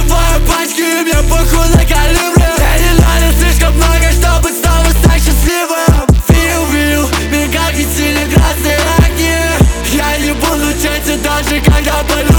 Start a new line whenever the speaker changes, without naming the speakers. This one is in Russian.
Открываю пачки и мне похуй на калибре. Мне не надо слишком много, чтобы снова стать счастливым. Вил, мигают синие красные огни. Я не буду честен даже когда болю.